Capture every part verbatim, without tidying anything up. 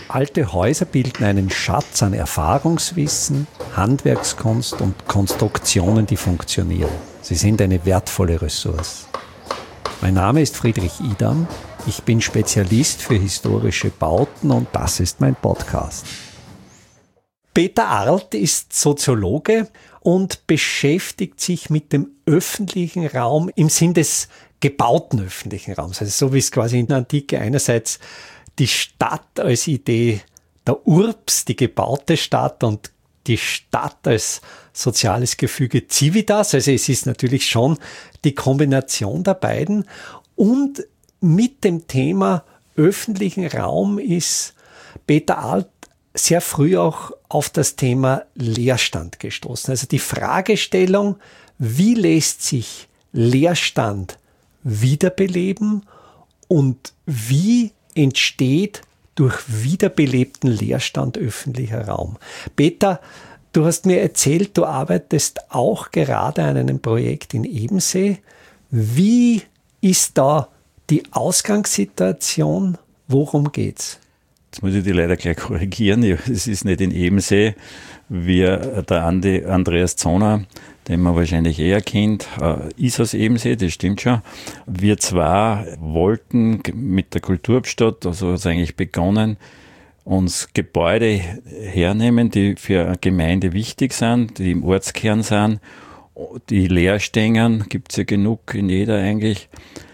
Alte Häuser bilden einen Schatz an Erfahrungswissen, Handwerkskunst und Konstruktionen, die funktionieren. Sie sind eine wertvolle Ressource. Mein Name ist Friedrich Idam. Ich bin Spezialist für historische Bauten und das ist mein Podcast. Peter Arlt ist Soziologe und beschäftigt sich mit dem öffentlichen Raum im Sinn des gebauten öffentlichen Raums. Also so wie es quasi in der Antike einerseits die Stadt als Idee, der Urbs, die gebaute Stadt und die Stadt als soziales Gefüge Civitas. Also es ist natürlich schon die Kombination der beiden. Und mit dem Thema öffentlichen Raum ist Peter Arlt sehr früh auch auf das Thema Leerstand gestoßen. Also die Fragestellung, wie lässt sich Leerstand wiederbeleben und wie entsteht durch wiederbelebten Leerstand öffentlicher Raum. Peter, du hast mir erzählt, du arbeitest auch gerade an einem Projekt in Ebensee. Wie ist da die Ausgangssituation? Worum geht's? Jetzt muss ich dich leider gleich korrigieren. Es ist nicht in Ebensee. Wir, der Andi, Andreas Zoner, den man wahrscheinlich eher kennt, ist aus Ebensee, das stimmt schon. Wir zwar wollten mit der Kulturhauptstadt, also hat es eigentlich begonnen, uns Gebäude hernehmen, die für eine Gemeinde wichtig sind, die im Ortskern sind. Die leer stehen, gibt es ja genug in jeder eigentlich.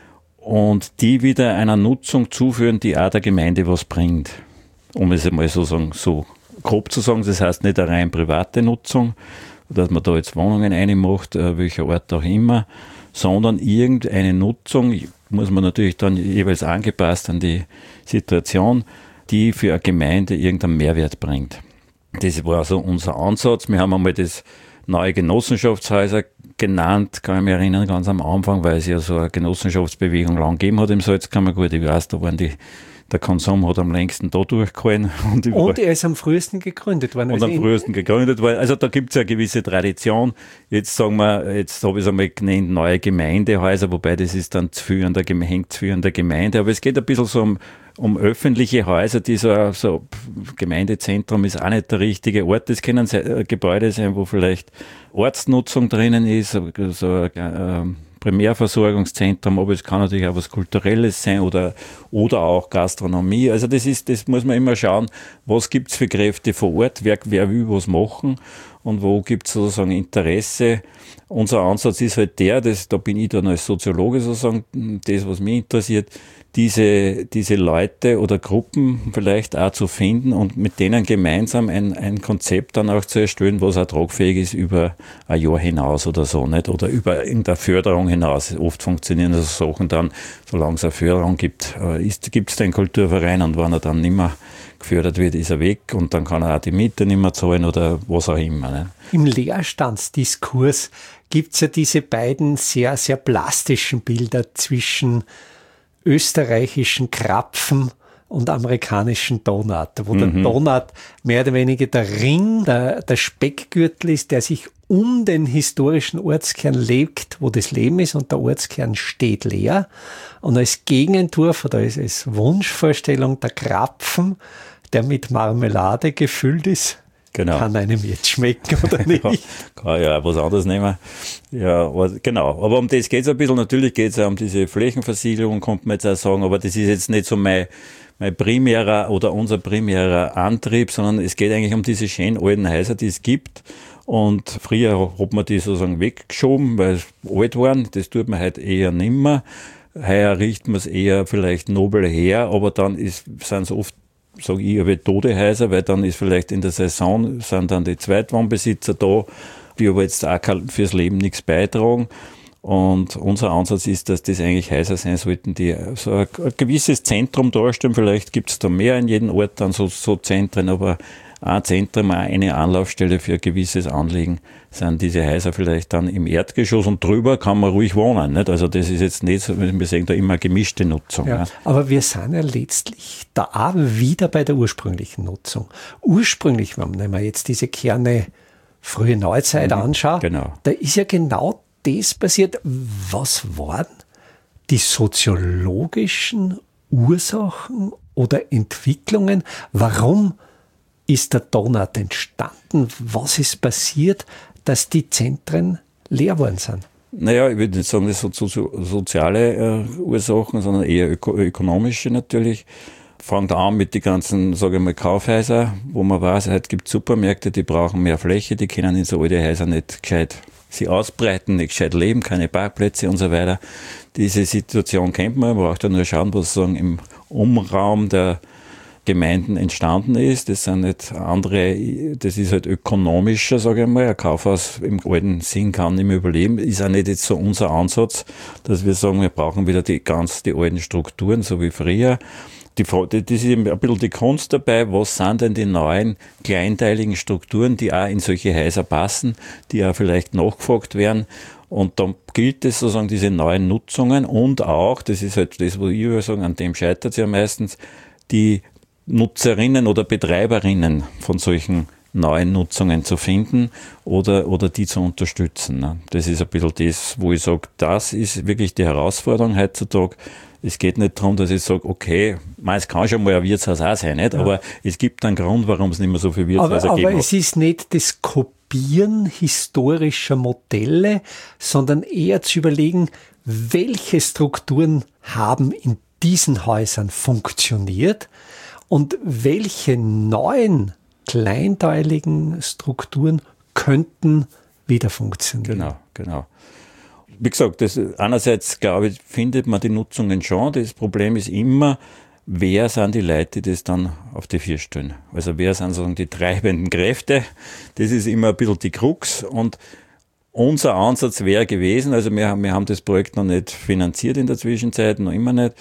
Und die wieder einer Nutzung zuführen, die auch der Gemeinde was bringt. Um es einmal so, sagen, so grob zu sagen, das heißt nicht eine rein private Nutzung, dass man da jetzt Wohnungen reinmacht, welcher Art auch immer, sondern irgendeine Nutzung, muss man natürlich dann jeweils angepasst an die Situation, die für eine Gemeinde irgendeinen Mehrwert bringt. Das war so unser Ansatz. Wir haben einmal das neue Genossenschaftshäuser genannt, kann ich mich erinnern, ganz am Anfang, weil es ja so eine Genossenschaftsbewegung lang gegeben hat im Salzkammergut. Ich weiß, da waren die, der Konsum hat am längsten da durchgehalten. Und, und er ist am frühesten gegründet worden. Und also am frühesten gegründet worden. Also da gibt es ja eine gewisse Tradition. Jetzt sagen wir, jetzt habe ich es einmal genannt, neue Gemeindehäuser, wobei das ist dann zu viel an der, hängt zu viel an der Gemeinde. Aber es geht ein bisschen so um, um öffentliche Häuser, die so, so Gemeindezentrum ist auch nicht der richtige Ort. Das können Gebäude sein, wo vielleicht Ortsnutzung drinnen ist, so ein Primärversorgungszentrum, aber es kann natürlich auch was Kulturelles sein oder, oder auch Gastronomie. Also das ist, das muss man immer schauen, was gibt es für Kräfte vor Ort, wer, wer will was machen und wo gibt es sozusagen Interesse. Unser Ansatz ist halt der, das, da bin ich dann als Soziologe sozusagen, das, was mich interessiert, diese, diese Leute oder Gruppen vielleicht auch zu finden und mit denen gemeinsam ein, ein Konzept dann auch zu erstellen, was auch tragfähig ist über ein Jahr hinaus oder so, nicht? Oder über irgendeine Förderung hinaus. Oft funktionieren so Sachen dann, solange es eine Förderung gibt, gibt es den Kulturverein und wenn er dann nicht mehr gefördert wird, ist er weg und dann kann er auch die Miete nicht mehr zahlen oder was auch immer. Nicht? Im Leerstandsdiskurs gibt es ja diese beiden sehr, sehr plastischen Bilder zwischen österreichischen Krapfen und amerikanischen Donut, wo mhm. der Donut mehr oder weniger der Ring, der, der Speckgürtel ist, der sich um den historischen Ortskern legt, wo das Leben ist und der Ortskern steht leer. Und als Gegenentwurf oder als, als Wunschvorstellung der Krapfen, der mit Marmelade gefüllt ist, genau. Kann einem jetzt schmecken oder nicht? Ja, kann ja was anderes nehmen. Ja, aber, genau. Aber um das geht es ein bisschen. Natürlich geht es ja um diese Flächenversiegelung, kommt man jetzt auch sagen. Aber das ist jetzt nicht so mein, mein primärer oder unser primärer Antrieb, sondern es geht eigentlich um diese schönen alten Häuser, die es gibt. Und früher hat man die sozusagen weggeschoben, weil es alt waren. Das tut man heute eher nimmer. Heuer riecht man es eher vielleicht nobel her, aber dann ist, sind es oft, sage ich, aber tote Häuser, weil dann ist vielleicht in der Saison, sind dann die Zweitwohnbesitzer da, die aber jetzt auch fürs Leben nichts beitragen. Und unser Ansatz ist, dass das eigentlich Häuser sein sollten, die so ein, ein gewisses Zentrum darstellen. Vielleicht gibt es da mehr in jedem Ort dann so, so Zentren, aber ein Zentrum, eine Anlaufstelle für ein gewisses Anliegen sind diese Häuser vielleicht dann im Erdgeschoss und drüber kann man ruhig wohnen. Nicht? Also das ist jetzt nicht so, wir sehen da immer gemischte Nutzung. Ja, ja. Aber wir sind ja letztlich da auch wieder bei der ursprünglichen Nutzung. Ursprünglich, wenn man jetzt diese Kerne frühe Neuzeit mhm, anschaut, genau. Da ist ja genau das passiert. Was waren die soziologischen Ursachen oder Entwicklungen? Warum ist der Donut entstanden? Was ist passiert, dass die Zentren leer geworden sind? Naja, ich würde nicht sagen, das sind so, so, soziale äh, Ursachen, sondern eher öko- ökonomische natürlich. Fangt an mit den ganzen, sage ich mal, Kaufhäusern, wo man weiß, heute gibt es Supermärkte, die brauchen mehr Fläche, die können in so alte Häuser nicht gescheit sie ausbreiten, nicht gescheit leben, keine Parkplätze und so weiter. Diese Situation kennt man, man braucht ja nur schauen, was sozusagen im Umraum der Gemeinden entstanden ist. Das sind nicht andere, das ist halt ökonomischer, sage ich mal. Ein Kaufhaus im alten Sinn kann nicht mehr überleben. Ist auch nicht jetzt so unser Ansatz, dass wir sagen, wir brauchen wieder die ganz die alten Strukturen, so wie früher. Die, das ist eben ein bisschen die Kunst dabei, was sind denn die neuen kleinteiligen Strukturen, die auch in solche Häuser passen, die auch vielleicht nachgefragt werden. Und dann gilt es sozusagen diese neuen Nutzungen und auch, das ist halt das, wo ich würde sagen, an dem scheitert es ja meistens, die Nutzerinnen oder Betreiberinnen von solchen neuen Nutzungen zu finden oder, oder die zu unterstützen. Ne? Das ist ein bisschen das, wo ich sage, das ist wirklich die Herausforderung heutzutage. Es geht nicht darum, dass ich sage, okay, es kann schon mal ein Wirtshaus auch sein, nicht? Ja. Aber es gibt einen Grund, warum es nicht mehr so viele Wirtshäuser aber, gibt. Aber es ist nicht das Kopieren historischer Modelle, sondern eher zu überlegen, welche Strukturen haben in diesen Häusern funktioniert und welche neuen kleinteiligen Strukturen könnten wieder funktionieren. Genau, genau. Wie gesagt, das, einerseits, glaube ich, findet man die Nutzungen schon. Das Problem ist immer, wer sind die Leute, die das dann auf die Vier stellen? Also wer sind sozusagen die treibenden Kräfte? Das ist immer ein bisschen die Krux. Und unser Ansatz wäre gewesen, also wir haben, wir haben das Projekt noch nicht finanziert in der Zwischenzeit, noch immer nicht,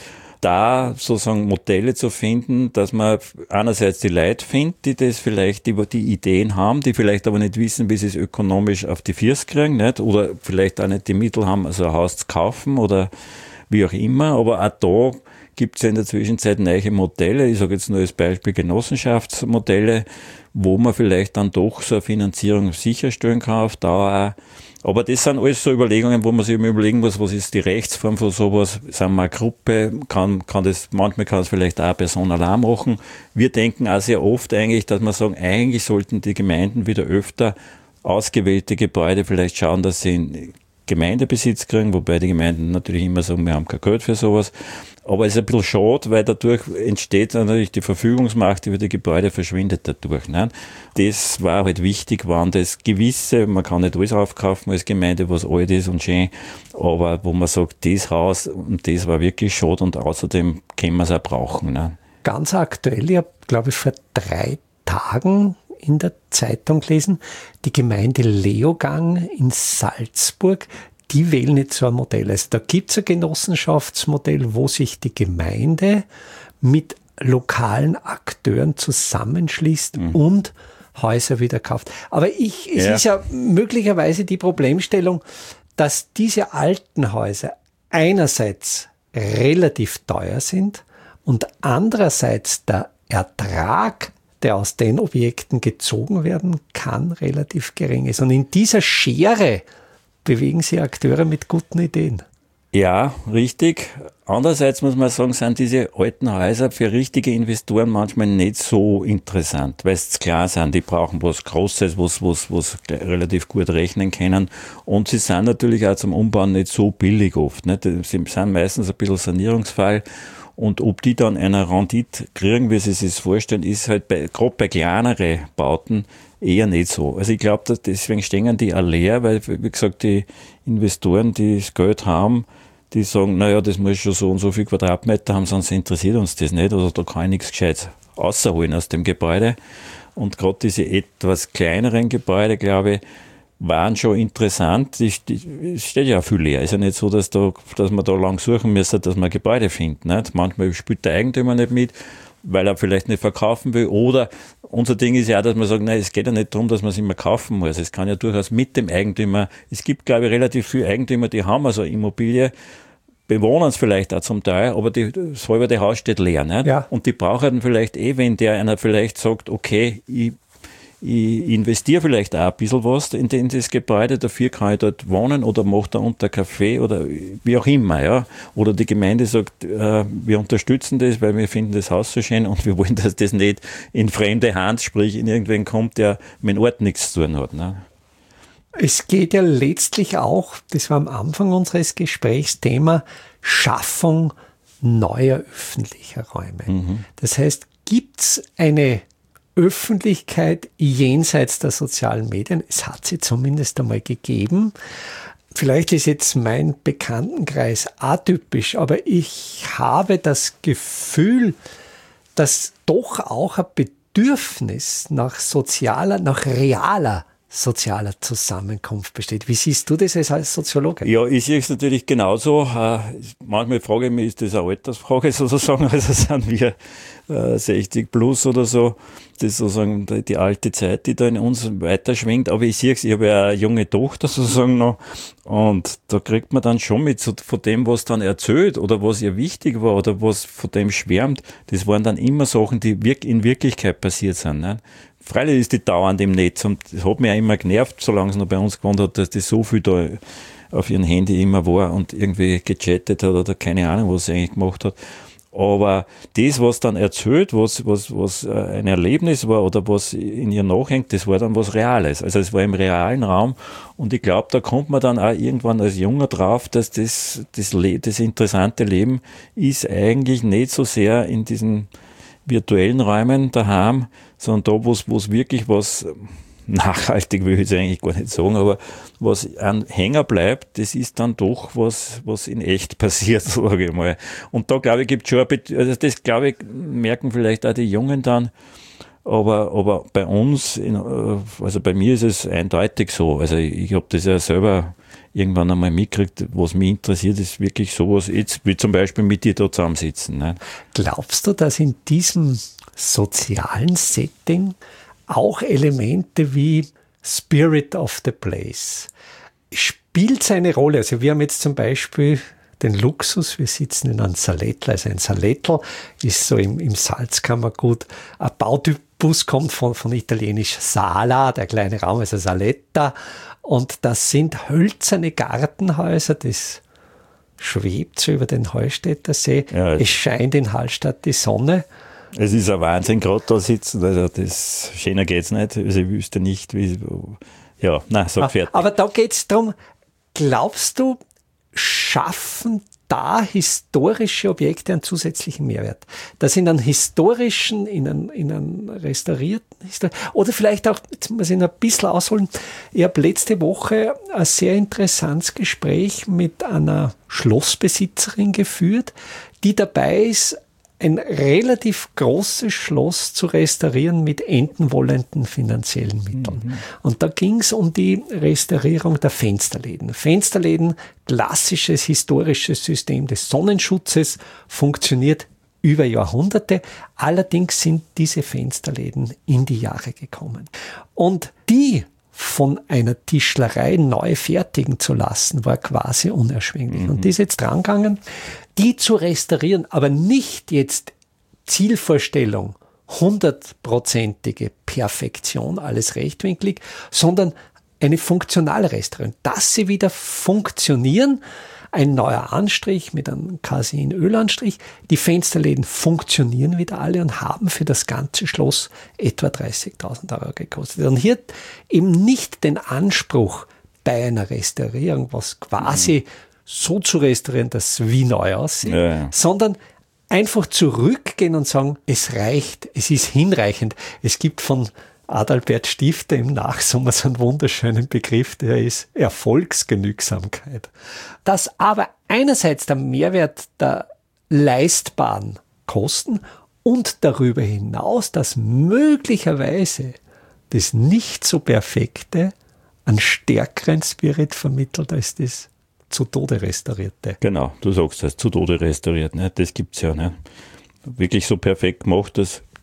da sozusagen Modelle zu finden, dass man einerseits die Leute findet, die das vielleicht, die, die Ideen haben, die vielleicht aber nicht wissen, wie sie es ökonomisch auf die Viers kriegen, nicht? Oder vielleicht auch nicht die Mittel haben, also ein Haus zu kaufen oder wie auch immer. Aber auch da gibt es ja in der Zwischenzeit neue Modelle. Ich sage jetzt nur als Beispiel Genossenschaftsmodelle, wo man vielleicht dann doch so eine Finanzierung sicherstellen kann auf Dauer auch. Aber das sind alles so Überlegungen, wo man sich immer überlegen muss, was ist die Rechtsform von sowas? Sind wir eine Gruppe? Kann, kann das, manchmal kann es vielleicht auch eine Person allein machen. Wir denken auch sehr oft eigentlich, dass wir sagen, eigentlich sollten die Gemeinden wieder öfter ausgewählte Gebäude vielleicht schauen, dass sie in Gemeindebesitz kriegen, wobei die Gemeinden natürlich immer sagen, wir haben kein Geld für sowas. Aber es ist ein bisschen schade, weil dadurch entsteht natürlich die Verfügungsmacht über die Gebäude, verschwindet dadurch. Ne? Das war halt wichtig, waren das gewisse, man kann nicht alles aufkaufen als Gemeinde, was alt ist und schön, aber wo man sagt, das Haus und das war wirklich schade und außerdem können wir es auch brauchen. Ne? Ganz aktuell, ich habe, glaube ich, vor drei Tagen in der Zeitung gelesen, die Gemeinde Leogang in Salzburg, die wählen jetzt so ein Modell. Also da gibt es ein Genossenschaftsmodell, wo sich die Gemeinde mit lokalen Akteuren zusammenschließt mhm. und Häuser wieder kauft. Aber ich, es ja. ist ja möglicherweise die Problemstellung, dass diese alten Häuser einerseits relativ teuer sind und andererseits der Ertrag, der aus den Objekten gezogen werden kann, relativ gering ist. Und in dieser Schere bewegen sich Akteure mit guten Ideen. Ja, richtig. Andererseits muss man sagen, sind diese alten Häuser für richtige Investoren manchmal nicht so interessant, weil es klar sind, die brauchen was Großes, was, was, was relativ gut rechnen können. Und sie sind natürlich auch zum Umbauen nicht so billig oft. Nicht? Sie sind meistens ein bisschen Sanierungsfall. Und ob die dann eine Rendite kriegen, wie sie sich das vorstellen, ist halt bei, gerade bei kleineren Bauten eher nicht so. Also ich glaube, deswegen stehen die auch leer, weil, wie gesagt, die Investoren, die das Geld haben, die sagen, naja, das muss schon so und so viel Quadratmeter haben, sonst interessiert uns das nicht. Also da kann ich nichts Gescheites rausholen aus dem Gebäude. Und gerade diese etwas kleineren Gebäude, glaube ich, waren schon interessant. Es steht ja auch viel leer. Es ist ja nicht so, dass, da, dass man da lang suchen müsste, dass man Gebäude findet. Nicht? Manchmal spielt der Eigentümer nicht mit, weil er vielleicht nicht verkaufen will. Oder unser Ding ist ja auch, dass man sagt, nein, es geht ja nicht darum, dass man es immer kaufen muss. Es kann ja durchaus mit dem Eigentümer, es gibt, glaube ich, relativ viele Eigentümer, die haben also Immobilie, bewohnen es vielleicht auch zum Teil, aber die, das halbe Haus steht leer. Nicht? Ja. Und die brauchen vielleicht eh, wenn der einer vielleicht sagt, okay, ich ich investiere vielleicht auch ein bisschen was in, in das Gebäude, dafür kann ich dort wohnen oder mache da unter Kaffee oder wie auch immer. Ja. Oder die Gemeinde sagt, äh, wir unterstützen das, weil wir finden das Haus so schön und wir wollen, dass das nicht in fremde Hand, sprich in irgendwen kommt, der mit dem Ort nichts zu tun hat. Ne. Es geht ja letztlich auch, das war am Anfang unseres Gesprächs, Thema Schaffung neuer öffentlicher Räume. Mhm. Das heißt, gibt es eine Öffentlichkeit jenseits der sozialen Medien? Es hat sie zumindest einmal gegeben. Vielleicht ist jetzt mein Bekanntenkreis atypisch, aber ich habe das Gefühl, dass doch auch ein Bedürfnis nach sozialer, nach realer sozialer Zusammenkunft besteht. Wie siehst du das als Soziologe? Ja, ich sehe es natürlich genauso. Manchmal frage ich mich, ist das eine Altersfrage sozusagen? Also sind wir sechzig plus oder so. Das ist sozusagen die alte Zeit, die da in uns weiterschwingt. Aber ich sehe es, ich habe ja eine junge Tochter sozusagen noch. Und da kriegt man dann schon mit so von dem, was dann erzählt oder was ihr wichtig war oder was von dem schwärmt. Das waren dann immer Sachen, die in Wirklichkeit passiert sind. Ne? Freilich ist die dauernd im Netz und das hat mich auch immer genervt, solange sie noch bei uns gewohnt hat, dass die so viel da auf ihrem Handy immer war und irgendwie gechattet hat oder keine Ahnung, was sie eigentlich gemacht hat. Aber das, was dann erzählt, was, was, was ein Erlebnis war oder was in ihr nachhängt, das war dann was Reales. Also es war im realen Raum und ich glaube, da kommt man dann auch irgendwann als Junger drauf, dass das, das, das interessante Leben ist eigentlich nicht so sehr in diesen virtuellen Räumen daheim, sondern da, wo es wirklich was nachhaltig, will ich jetzt eigentlich gar nicht sagen, aber was an Hänger bleibt, das ist dann doch was, was in echt passiert, sage ich mal. Und da, glaube ich, gibt es schon ein bisschen, also das, glaube ich, merken vielleicht auch die Jungen dann, aber, aber bei uns, in, also bei mir ist es eindeutig so, also ich, ich habe das ja selber irgendwann einmal mitgekriegt, was mich interessiert, ist wirklich sowas, jetzt wie zum Beispiel mit dir da zusammensitzen. Ne? Glaubst du, dass in diesem sozialen Setting auch Elemente wie Spirit of the Place spielt seine Rolle? Also wir haben jetzt zum Beispiel den Luxus, wir sitzen in einem Salettl, also ein Salettl ist so im, im Salzkammergut, ein Bautypus kommt von, von italienisch Sala, der kleine Raum, also Saletta, und das sind hölzerne Gartenhäuser, das schwebt so über den Heustädter See, ja, es scheint in Hallstatt die Sonne. Es ist ein Wahnsinn, gerade da sitzen, also das schöner geht's nicht, also ich wüsste nicht, wie, ja, nein, sag fertig. Aber da geht's darum, glaubst du, schaffen da historische Objekte einen zusätzlichen Mehrwert? Dass in einem historischen, in einem, in einem restaurierten, oder vielleicht auch, jetzt muss ich noch ein bisschen ausholen, ich habe letzte Woche ein sehr interessantes Gespräch mit einer Schlossbesitzerin geführt, die dabei ist, ein relativ großes Schloss zu restaurieren mit enden wollenden finanziellen Mitteln. Mhm. Und da ging es um die Restaurierung der Fensterläden. Fensterläden, klassisches historisches System des Sonnenschutzes, funktioniert über Jahrhunderte. Allerdings sind diese Fensterläden in die Jahre gekommen. Und die von einer Tischlerei neu fertigen zu lassen, war quasi unerschwinglich. Mhm. Und die ist jetzt drangegangen, die zu restaurieren, aber nicht jetzt Zielvorstellung, hundertprozentige Perfektion, alles rechtwinklig, sondern eine funktionale Restaurierung, dass sie wieder funktionieren, ein neuer Anstrich mit einem Casein-Ölanstrich. Die Fensterläden funktionieren wieder alle und haben für das ganze Schloss etwa dreißigtausend Euro gekostet. Und hier eben nicht den Anspruch bei einer Restaurierung, was quasi mhm. so zu restaurieren, dass es wie neu aussieht, ja, ja. sondern einfach zurückgehen und sagen, es reicht, es ist hinreichend. Es gibt von Adalbert Stifter im Nachsommer so einen wunderschönen Begriff, der ist Erfolgsgenügsamkeit. Dass aber einerseits der Mehrwert der leistbaren Kosten und darüber hinaus, dass möglicherweise das nicht so Perfekte einen stärkeren Spirit vermittelt als das zu Tode restaurierte. Genau, du sagst das, zu Tode restauriert, ne? Das gibt's ja, ne? Wirklich so perfekt gemacht, dass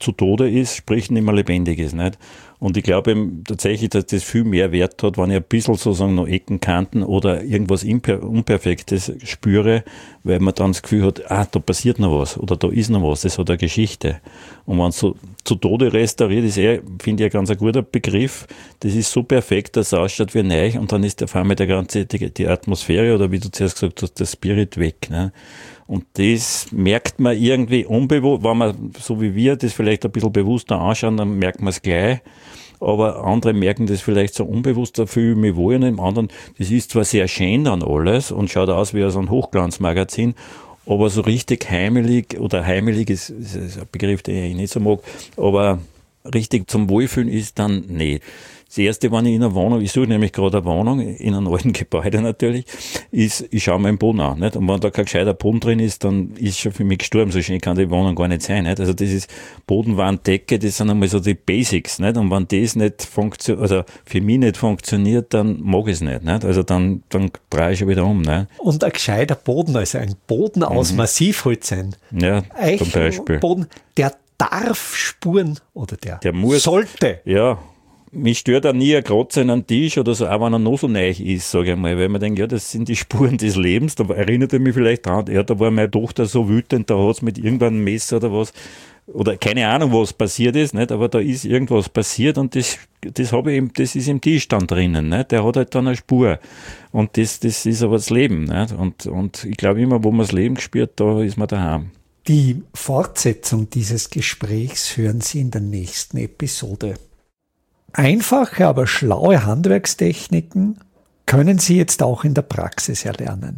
zu Tode ist, sprich nicht mehr lebendig ist. Nicht? Und ich glaube eben tatsächlich, dass das viel mehr Wert hat, wenn ich ein bisschen sozusagen noch Ecken, Kanten oder irgendwas Imper- Unperfektes spüre, weil man dann das Gefühl hat, ah, da passiert noch was oder da ist noch was, das hat eine Geschichte. Und wenn es so zu Tode restauriert ist, eh, finde ich, ein ganz ein guter Begriff. Das ist so perfekt, dass es ausschaut wie neu und dann ist auf einmal der ganze, die, die Atmosphäre oder wie du zuerst gesagt hast, der Spirit weg. Ne? Und das merkt man irgendwie unbewusst, wenn man, so wie wir, das vielleicht ein bisschen bewusster anschauen, dann merkt man es gleich. Aber andere merken das vielleicht so unbewusst, da fühle ich mich wohl, und im anderen, das ist zwar sehr schön dann alles und schaut aus wie aus einem Hochglanzmagazin, aber so richtig heimelig, oder heimelig ist, ist ein Begriff, den ich nicht so mag, aber richtig zum Wohlfühlen ist dann nicht. Das Erste, wenn ich in einer Wohnung, ich suche nämlich gerade eine Wohnung, in einem alten Gebäude natürlich, ist, ich schaue mir den Boden an. Nicht? Und wenn da kein gescheiter Boden drin ist, dann ist schon für mich gestorben. So schön kann die Wohnung gar nicht sein. Nicht? Also das ist Boden, Wand, Decke, das sind einmal so die Basics. Nicht? Und wenn das nicht funktioniert, also für mich nicht funktioniert, dann mag ich es nicht. Nicht? Also dann, dann drehe ich schon wieder um. Nicht? Und ein gescheiter Boden, also ein Boden aus mhm. Massivholz sein. Ja, zum Beispiel. Boden, der darf spuren, oder der, der muss, sollte. Ja. Mich stört auch nie ein Kratzer in einem Tisch oder so, auch wenn er noch so neu ist, sage ich mal, weil man denkt, ja, das sind die Spuren des Lebens, da erinnert er mich vielleicht dran, ja, da war meine Tochter so wütend, da hat es mit irgendeinem Messer oder was, oder keine Ahnung, was passiert ist, nicht, aber da ist irgendwas passiert und das, das habe ich eben, das ist im Tisch dann drinnen, nicht, der hat halt dann eine Spur und das, das ist aber das Leben, nicht, und, und ich glaube immer, wo man das Leben spürt, da ist man daheim. Die Fortsetzung dieses Gesprächs hören Sie in der nächsten Episode. Einfache, aber schlaue Handwerkstechniken können Sie jetzt auch in der Praxis erlernen.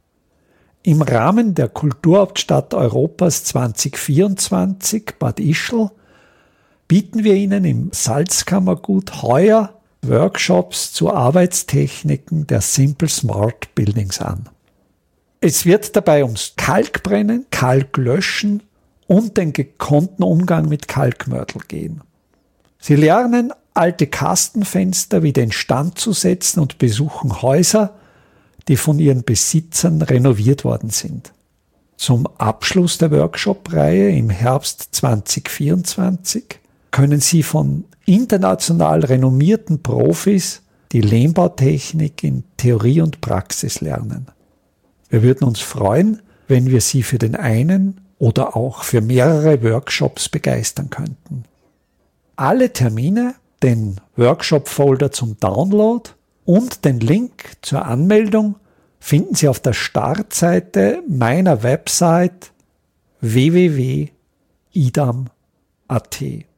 Im Rahmen der Kulturhauptstadt Europas zwanzig vierundzwanzig Bad Ischl bieten wir Ihnen im Salzkammergut heuer Workshops zu Arbeitstechniken der Simple Smart Buildings an. Es wird dabei ums Kalkbrennen, Kalklöschen und den gekonnten Umgang mit Kalkmörtel gehen. Sie lernen, alte Kastenfenster wieder instand zu setzen und besuchen Häuser, die von ihren Besitzern renoviert worden sind. Zum Abschluss der Workshop-Reihe im Herbst zwanzig vierundzwanzig können Sie von international renommierten Profis die Lehmbautechnik in Theorie und Praxis lernen. Wir würden uns freuen, wenn wir Sie für den einen oder auch für mehrere Workshops begeistern könnten. Alle Termine, den Workshop-Folder zum Download und den Link zur Anmeldung finden Sie auf der Startseite meiner Website w w w punkt idam punkt a t.